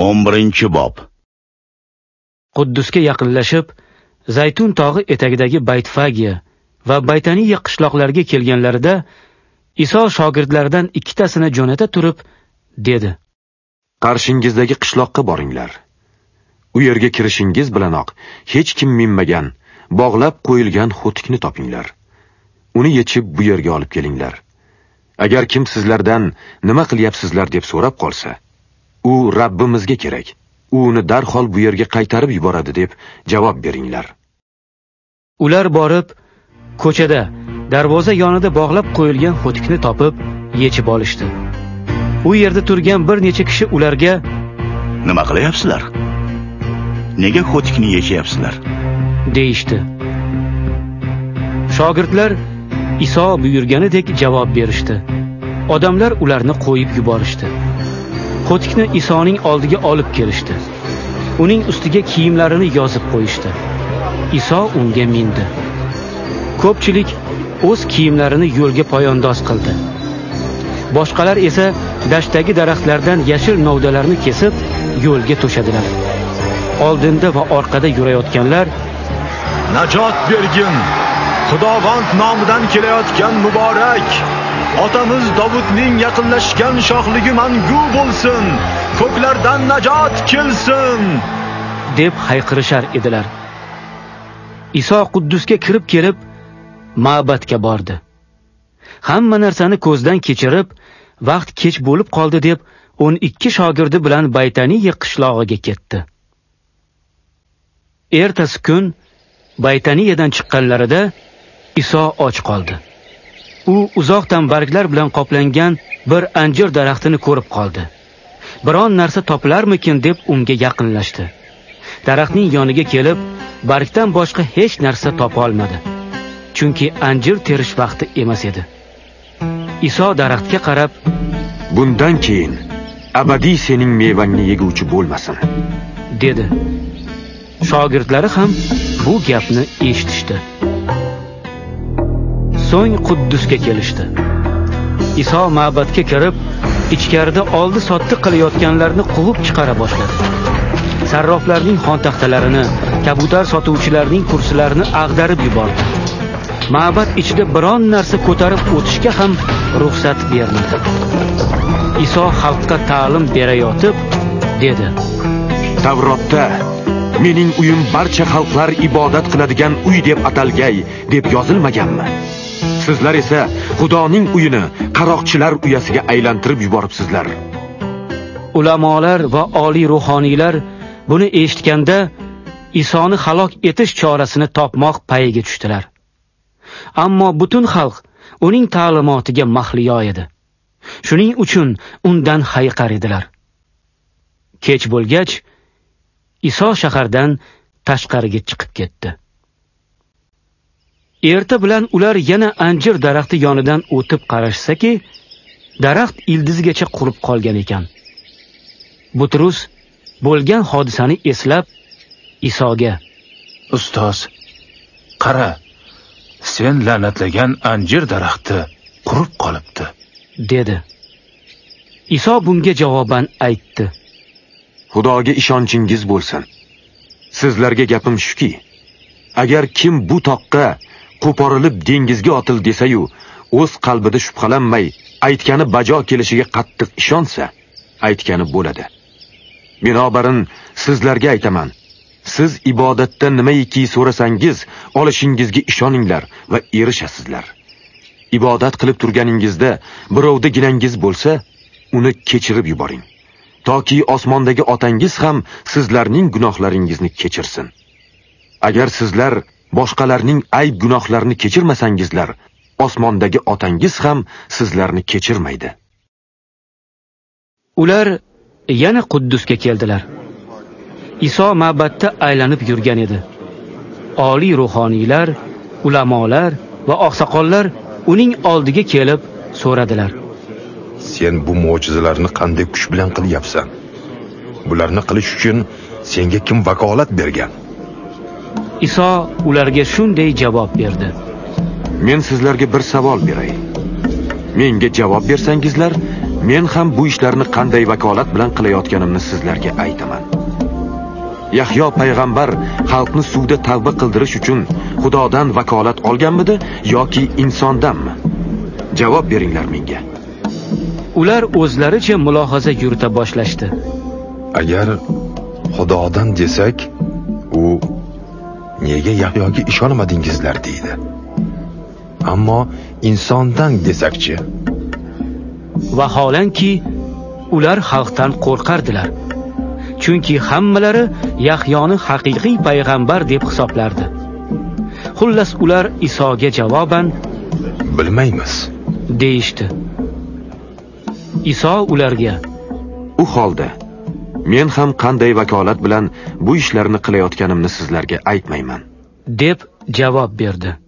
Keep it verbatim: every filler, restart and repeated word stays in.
o'n birinchi bob. Quddusga yaqinlashib, Zaytun tog'i etagidagi Baytfagiya va Baytaniya qishloqlariga kelganlarida Iso shogirdlaridan ikkitasini jo'nata turib dedi: Qarshingizdagi qishloqqa boringlar. U yerga kirishingiz bilanoq hech kim minmagan, bog'lab qo'yilgan xo'tikni topinglar. Uni yechib bu yerga olib kelinglar. Agar kim sizlardan nima qilyapsizlar deb so'rab qolsa, u Rabbimizga kerak. U uni darhol bu yerga qaytarib yuboradi deb javob beringlar. Ular borib, ko'chada darvoza yonida bog'lab qo'yilgan xo'tikni topib, yechib olishdi. U yerda turgan bir necha kishi ularga: "Nima qilyapsizlar? Nega xo'tikni yechyapsizlar?" deyishdi. Shogirdlar Iso buyurganidek javob berishdi. Odamlar ularni qo'yib yuborishdi. Xo'tikni Isoning oldiga olib kelishdi. Uning ustiga kiyimlarini yozib qo'yishdi. Iso unga mindi. Ko'pchilik o'z kiyimlarini yo'lga poyandoz qildi. Boshqalar esa dashtdagi daraxtlardan yashil novdalarni kesib yo'lga to'shadilar. Oldinda va orqada yurayotganlar: "Najot bergin! Xudovand nomidan kelayotgan muborak! Otamiz Davudning yaqinlashgan shohligi mangu bo'lsin! Ko'klardan najot kelsin!" deb hayqirishar edilar. Iso Quddusga kirib kelib, ma'batga bordi. Hamma narsani ko'zdan kechirib, vaqt kech bo'lib qoldi deb o'n ikki shogirdi bilan Baytaniya qishlog'iga ketdi. Ertasi kun Baytaniyadan chiqqanlarida Iso och qoldi. U uzoqdan barglar bilan qoplangan bir anjir daraxtini ko'rib qoldi. Biron narsa topilarmikin deb unga yaqinlashdi. Daraxtning yoniga kelib, bargdan boshqa hech narsa topa olmadi. Chunki anjir terish vaqti emas edi. Iso daraxtga qarab: "Bundan keyin abadiy sening mevangni yeguvchi bo'lmasin", dedi. Shogirdlari ham bu gapni eshitishdi. So'ng Quddusga kelishdi. Iso ma'batga kirib, ichkarida oldi sotdi qilayotganlarni quvib chiqara boshladi. Sarroflarning xontaxtalarini, kabutar sotuvchilarning kursilarini ag'darib yubordi. Ma'bat ichida biron narsa ko'tarib o'tishga ham ruxsat bermadi. Iso xalqqa ta'lim berayotib dedi: "Tavrotda mening uyim barcha xalqlar ibodat qiladigan uy deb atalgay deb yozilmaganmi? Sizlar esa Xudoning uyini qaroqchilar uyasiga aylantirib yuboribsizlar." Ulamolar va oliy ruhoniylar buni eshitganda Isoni halok etish chorasini topmoq payiga tushdilar. Ammo butun xalq uning ta'limotiga mahliyo edi. Shuning uchun undan hayqar edilar. Kech bo'lgach, Iso shahardan tashqariga chiqib ketdi. Erta bilan ular yana anjir daraxti yonidan o'tib qarashsa-ki, daraxt ildizgacha qurib qolgan ekan. Butrus bo'lgan hodisani eslab Isoga: "Ustoz, qara, sen la'natlagan anjir daraxti qurib qolibdi", dedi. Iso bunga javoban aytdi: "Xudoga ishonchingiz bo'lsin. Sizlarga gapim shuki, agar kim bu toqqa qo'porilib dengizga otil desa-yu, o'z qalbida shubhalanmay, aytgani bajo kelishiga qattiq ishonsa, aytgani bo'ladi. Binobarin sizlarga aytaman, siz ibodatda nimaiki so'rasangiz, olishingizga ishoninglar va erishasizlar. Ibodat qilib turganingizda birovda ginangiz bo'lsa, uni kechirib yuboring. Toki osmondagi otangiz ham sizlarning gunohlaringizni kechirsin. Agar sizlar boshqalarning ayb gunohlarini kechirmasangizlar, osmondagi otangiz ham sizlarni kechirmaydi." Ular yana Quddusga keldilar. Iso ma'batda aylanib yurgan edi. Oliy ruhoniylar, ulamolar va oqsoqollar uning oldiga kelib so'radilar: "Sen bu mo'jizalarni qanday kuch bilan qilyapsan? Bularni qilish uchun senga kim vakolat bergan?" Iso ularga shunday javob berdi: "Men sizlarga bir savol beray. Menga javob bersangizlar, Men ham bu ishlarni qanday vakolat bilan qilayotganimni sizlarga aytaman. Yahyo payg'ambar xalqni suvda tavba qildirish uchun Xudodan vakolat olganmidi yoki insondanmi? Javob beringlar menga. Ular o'zlaricha mulohaza yurita boshlashdi. Agar Xudodan desak, u nega Yahyoga ishonmadingizlar deydi. Ammo insondan desakchi? Vaholanki ular xalqdan qo'rqardilar. Chunki hammalari Yahyoni haqiqiy payg'ambar deb hisoblardi. Xullas ular Isoga javoban bilmaymiz deyishdi. Iso ularga: U holda men ham qanday vakolat bilan bu ishlarni qilayotganimni sizlarga aytmayman deb javob berdi.